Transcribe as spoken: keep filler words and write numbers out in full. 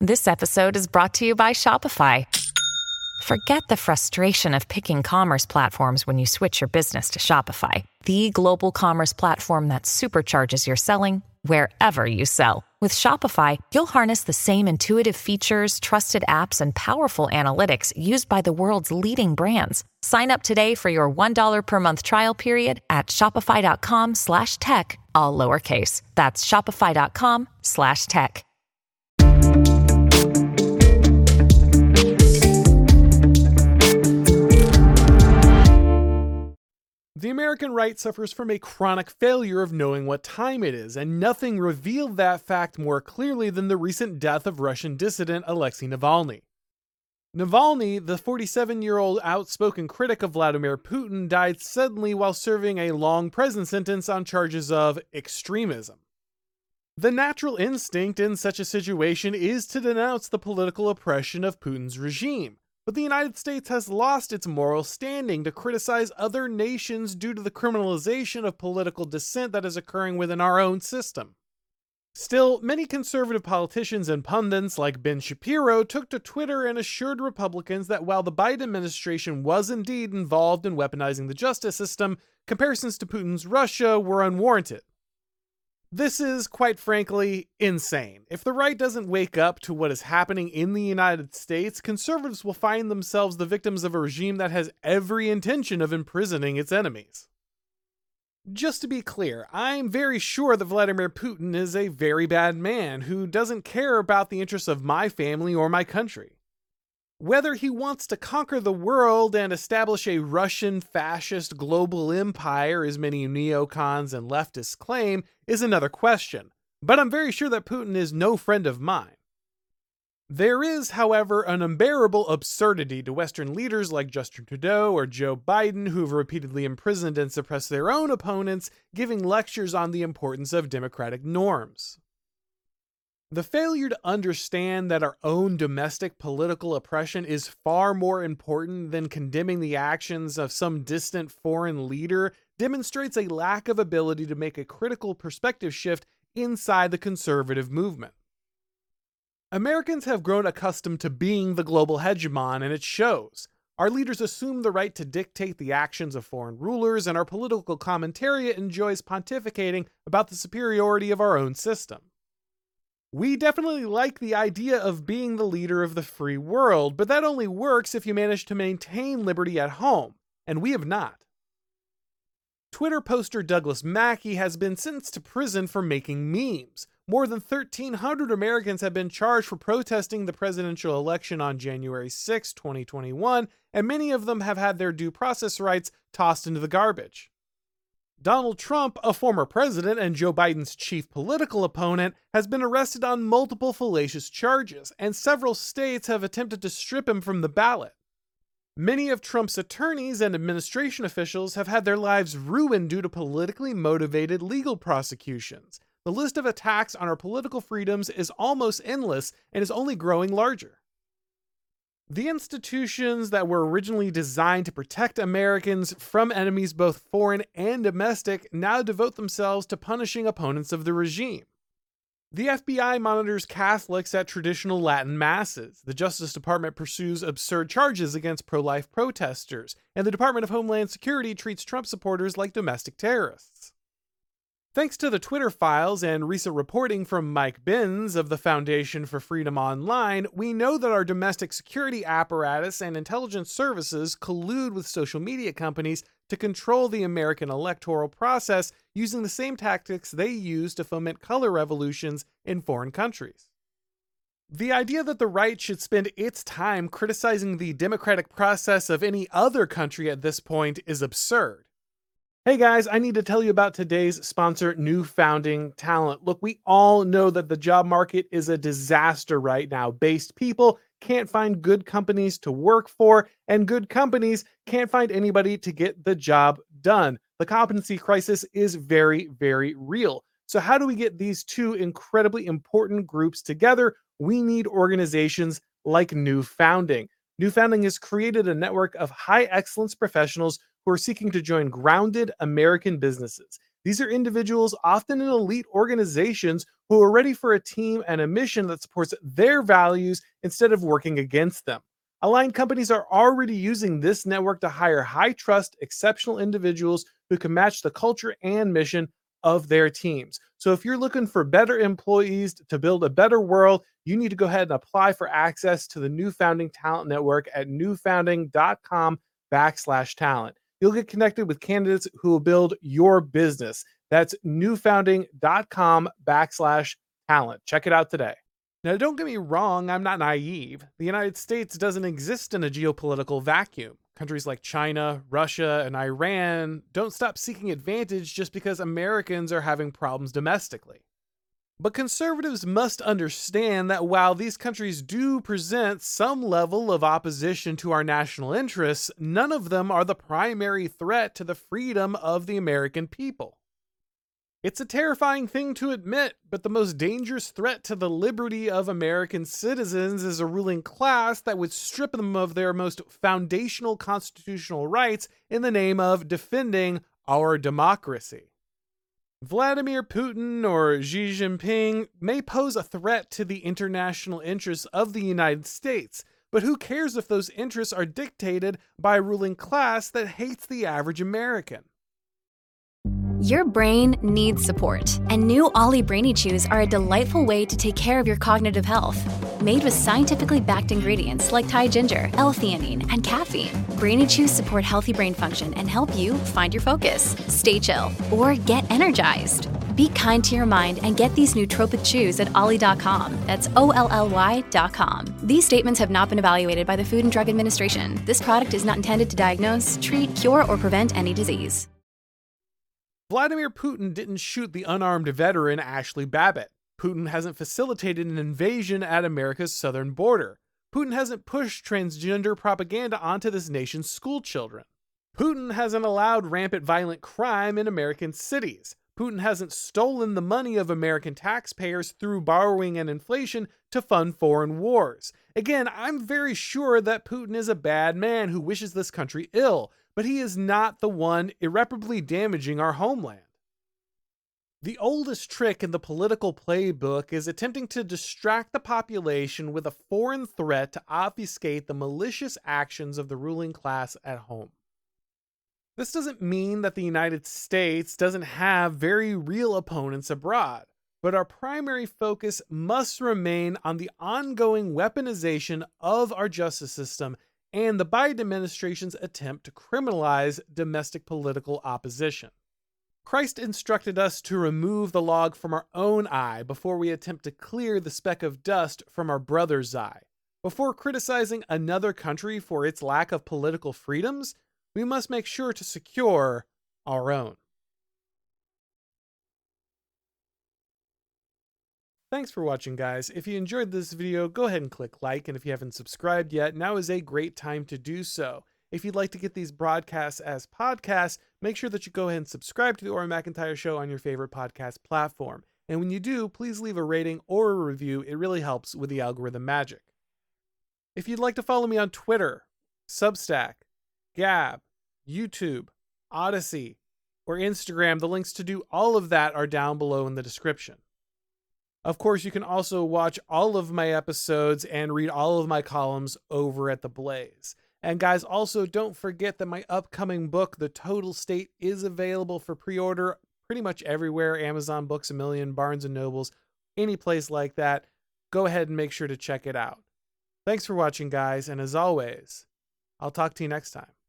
This episode is brought to you by Shopify. Forget the frustration of picking commerce platforms when you switch your business to Shopify, the global commerce platform that supercharges your selling wherever you sell. With Shopify, you'll harness the same intuitive features, trusted apps, and powerful analytics used by the world's leading brands. Sign up today for your one dollar per month trial period at shopify.com slash tech, all lowercase. That's shopify.com slash tech. The American right suffers from a chronic failure of knowing what time it is, and nothing revealed that fact more clearly than the recent death of Russian dissident Alexei Navalny. Navalny, the forty-seven-year-old outspoken critic of Vladimir Putin, died suddenly while serving a long prison sentence on charges of extremism. The natural instinct in such a situation is to denounce the political oppression of Putin's regime. But the United States has lost its moral standing to criticize other nations due to the criminalization of political dissent that is occurring within our own system. Still, many conservative politicians and pundits like Ben Shapiro took to Twitter and assured Republicans that while the Biden administration was indeed involved in weaponizing the justice system, comparisons to Putin's Russia were unwarranted. This is, quite frankly, insane. If the right doesn't wake up to what is happening in the United States, conservatives will find themselves the victims of a regime that has every intention of imprisoning its enemies. Just to be clear, I'm very sure that Vladimir Putin is a very bad man who doesn't care about the interests of my family or my country. Whether he wants to conquer the world and establish a Russian fascist global empire, as many neocons and leftists claim, is another question, but I'm very sure that Putin is no friend of mine. There is, however, an unbearable absurdity to Western leaders like Justin Trudeau or Joe Biden, who've repeatedly imprisoned and suppressed their own opponents, giving lectures on the importance of democratic norms. The failure to understand that our own domestic political oppression is far more important than condemning the actions of some distant foreign leader demonstrates a lack of ability to make a critical perspective shift inside the conservative movement. Americans have grown accustomed to being the global hegemon, and it shows. Our leaders assume the right to dictate the actions of foreign rulers, and our political commentariat enjoys pontificating about the superiority of our own system. We definitely like the idea of being the leader of the free world, but that only works if you manage to maintain liberty at home, and we have not. Twitter poster Douglas Mackey has been sentenced to prison for making memes. More than thirteen hundred Americans have been charged for protesting the presidential election on January sixth, twenty twenty-one, and many of them have had their due process rights tossed into the garbage. Donald Trump, a former president and Joe Biden's chief political opponent, has been arrested on multiple fallacious charges, and several states have attempted to strip him from the ballot. Many of Trump's attorneys and administration officials have had their lives ruined due to politically motivated legal prosecutions. The list of attacks on our political freedoms is almost endless and is only growing larger. The institutions that were originally designed to protect Americans from enemies both foreign and domestic now devote themselves to punishing opponents of the regime. The F B I monitors Catholics at traditional Latin masses, the Justice Department pursues absurd charges against pro-life protesters, and the Department of Homeland Security treats Trump supporters like domestic terrorists. Thanks to the Twitter files and recent reporting from Mike Benz of the Foundation for Freedom Online, we know that our domestic security apparatus and intelligence services collude with social media companies to control the American electoral process using the same tactics they use to foment color revolutions in foreign countries. The idea that the right should spend its time criticizing the democratic process of any other country at this point is absurd. Hey guys, I need to tell you about today's sponsor, New Founding Talent. Look, we all know that the job market is a disaster right now. Based people can't find good companies to work for, and good companies can't find anybody to get the job done. The competency crisis is very, very real. So how do we get these two incredibly important groups together? We need organizations like New Founding. New Founding has created a network of high excellence professionals who are seeking to join grounded American businesses. These are individuals often in elite organizations who are ready for a team and a mission that supports their values instead of working against them. Aligned companies are already using this network to hire high trust, exceptional individuals who can match the culture and mission of their teams. So if you're looking for better employees to build a better world, you need to go ahead and apply for access to the New Founding Talent Network at newfounding.com backslash talent. You'll get connected with candidates who will build your business. That's newfounding.com backslash talent. Check it out today. Now, don't get me wrong, I'm not naive. The United States doesn't exist in a geopolitical vacuum. Countries like China, Russia, and Iran don't stop seeking advantage just because Americans are having problems domestically. But conservatives must understand that while these countries do present some level of opposition to our national interests, none of them are the primary threat to the freedom of the American people. It's a terrifying thing to admit, but the most dangerous threat to the liberty of American citizens is a ruling class that would strip them of their most foundational constitutional rights in the name of defending our democracy. Vladimir Putin or Xi Jinping may pose a threat to the international interests of the United States, but who cares if those interests are dictated by a ruling class that hates the average American? Your brain needs support, and new Ollie Brainy Chews are a delightful way to take care of your cognitive health. Made with scientifically backed ingredients like Thai ginger, L-theanine, and caffeine, Brainy Chews support healthy brain function and help you find your focus, stay chill, or get energized. Be kind to your mind and get these nootropic chews at ollie dot com. That's O L L Y dot com. These statements have not been evaluated by the Food and Drug Administration. This product is not intended to diagnose, treat, cure, or prevent any disease. Vladimir Putin didn't shoot the unarmed veteran Ashley Babbitt. Putin hasn't facilitated an invasion at America's southern border. Putin hasn't pushed transgender propaganda onto this nation's schoolchildren. Putin hasn't allowed rampant violent crime in American cities. Putin hasn't stolen the money of American taxpayers through borrowing and inflation to fund foreign wars. Again, I'm very sure that Putin is a bad man who wishes this country ill, but he is not the one irreparably damaging our homeland. The oldest trick in the political playbook is attempting to distract the population with a foreign threat to obfuscate the malicious actions of the ruling class at home. This doesn't mean that the United States doesn't have very real opponents abroad, but our primary focus must remain on the ongoing weaponization of our justice system and the Biden administration's attempt to criminalize domestic political opposition. Christ instructed us to remove the log from our own eye before we attempt to clear the speck of dust from our brother's eye. Before criticizing another country for its lack of political freedoms, we must make sure to secure our own. Thanks for watching, guys. If you enjoyed this video, go ahead and click like, and if you haven't subscribed yet, now is a great time to do so. If you'd like to get these broadcasts as podcasts, make sure that you go ahead and subscribe to The Ori McIntyre Show on your favorite podcast platform. And when you do, please leave a rating or a review. It really helps with the algorithm magic. If you'd like to follow me on Twitter, Substack, Gab, YouTube, Odyssey, or Instagram, the links to do all of that are down below in the description. Of course, you can also watch all of my episodes and read all of my columns over at The Blaze. And guys, also don't forget that my upcoming book, The Total State, is available for pre-order pretty much everywhere. Amazon, Books A Million, Barnes and Nobles, any place like that. Go ahead and make sure to check it out. Thanks for watching, guys, and as always, I'll talk to you next time.